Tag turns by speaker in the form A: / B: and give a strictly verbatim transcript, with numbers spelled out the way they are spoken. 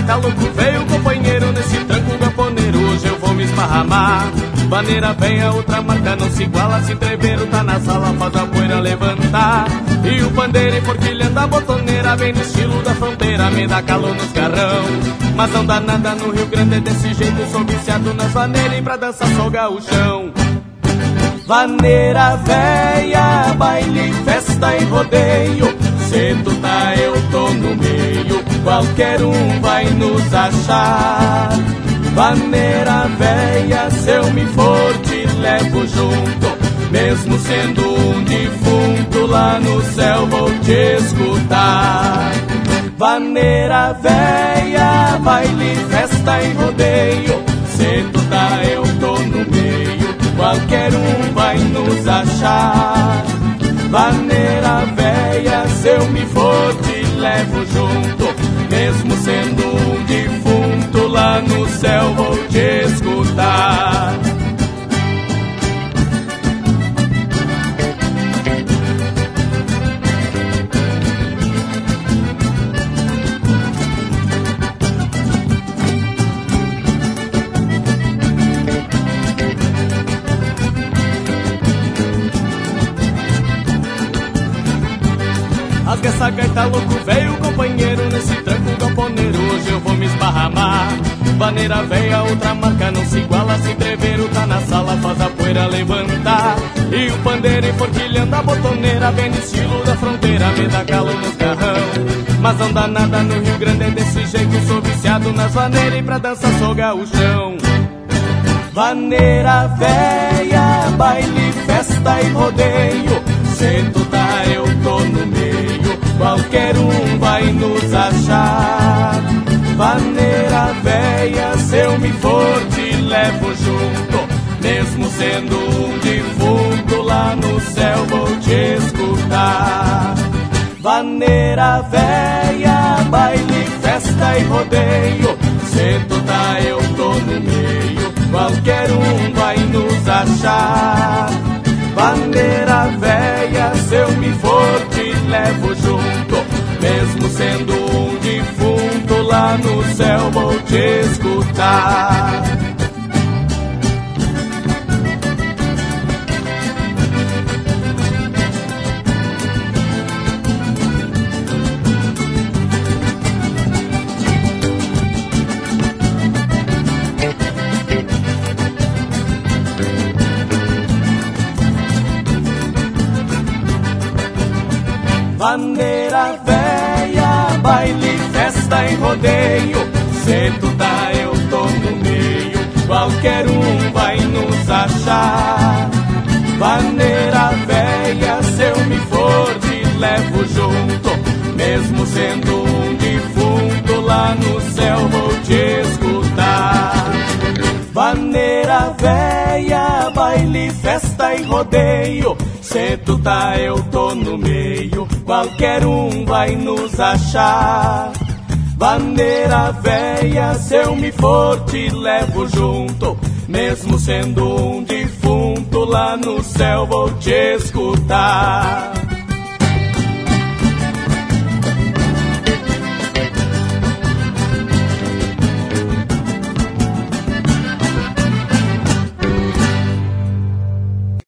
A: gaita louco, veio companheiro nesse tranco gaponeiro. Hoje eu vou me esparramar. Vaneira venha, outra marca não se iguala. Se entreveiro tá na sala, faz a poeira levantar. E o pandeiro enforquilhando a botoneira, vem no estilo da fronteira, me dá calor nos garrão. Mas não dá nada no Rio Grande, é desse jeito, sou viciado nas vaneiras. E pra dançar só o gaúchão. Vaneira véia, baile, festa e rodeio. Se tu tá, eu tô no meio, qualquer um vai nos achar. Vaneira véia, se eu me for te levo junto. Mesmo sendo um defunto, lá no céu vou te escutar. Vaneira véia, baile, festa e rodeio. Se tu tá, eu tô no meio, qualquer um vai nos achar. Vaneira véia, se eu me for te levo junto. Mesmo sendo um defunto, lá no céu vou te escutar. Rasga essa gaita louco, veio companheiro nesse tranco galponeiro. Hoje eu vou me esparramar. Vaneira veia, outra marca não se iguala. Se entreveiro tá na sala, faz a poeira levantar. E o pandeiro enforquilhando a botoneira, vem no estilo da fronteira, me dá calor nos garrão. Mas não dá nada no Rio Grande, é desse jeito, sou viciado nas vaneiras. E pra dançar sou gaúchão. Vaneira véia, baile, festa e rodeio. Se tu tá, eu tô no meio, qualquer um vai nos achar. Vaneira véia, se eu me for te levo junto. Mesmo sendo um defunto, lá no céu vou te escutar. Vaneira véia, baile, festa e rodeio. Se tu tá, eu tô no meio, qualquer um vai nos achar. Vaneira véia, se eu me for te levo junto. Mesmo sendo um defunto, lá no céu vou te escutar. Vaneira véia, baile, festa e rodeio. Se tu tá, eu tô no meio, qualquer um vai nos achar. Vaneira véia, se eu me for te levo junto. Mesmo sendo um defunto, lá no céu vou te escutar. Vaneira véia, baile, festa e rodeio. Se tu tá, eu tô no meio, qualquer um vai nos achar. Vaneira véia, se eu me for te levo junto. Mesmo sendo um defunto, lá no céu vou te escutar.